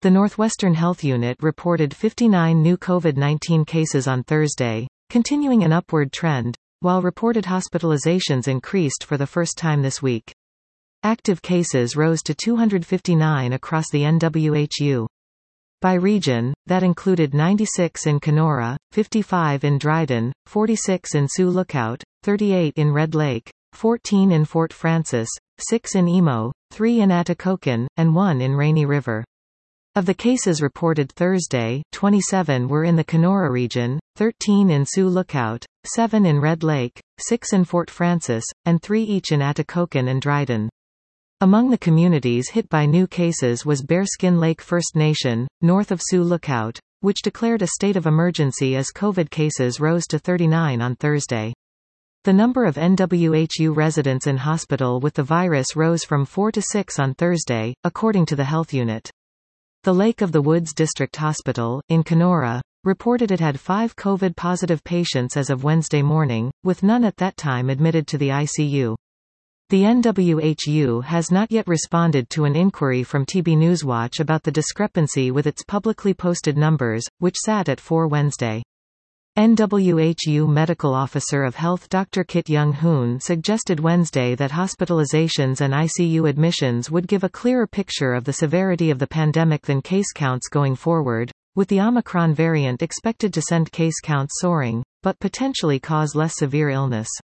The Northwestern Health Unit reported 59 new COVID-19 cases on Thursday, continuing an upward trend, while reported hospitalizations increased for the first time this week. Active cases rose to 259 across the NWHU. By region, that included 96 in Kenora, 55 in Dryden, 46 in Sioux Lookout, 38 in Red Lake, 14 in Fort Francis, 6 in Emo, 3 in Atikokan, and 1 in Rainy River. Of the cases reported Thursday, 27 were in the Kenora region, 13 in Sioux Lookout, 7 in Red Lake, 6 in Fort Francis, and 3 each in Atikokan and Dryden. Among the communities hit by new cases was Bearskin Lake First Nation, north of Sioux Lookout, which declared a state of emergency as COVID cases rose to 39 on Thursday. The number of NWHU residents in hospital with the virus rose from 4 to 6 on Thursday, according to the health unit. The Lake of the Woods District Hospital, in Kenora, reported it had 5 COVID-positive patients as of Wednesday morning, with none at that time admitted to the ICU. The NWHU has not yet responded to an inquiry from TB Newswatch about the discrepancy with its publicly posted numbers, which sat at 4 Wednesday. NWHU Medical Officer of Health Dr. Kit Young-hoon suggested Wednesday that hospitalizations and ICU admissions would give a clearer picture of the severity of the pandemic than case counts going forward, with the Omicron variant expected to send case counts soaring, but potentially cause less severe illness.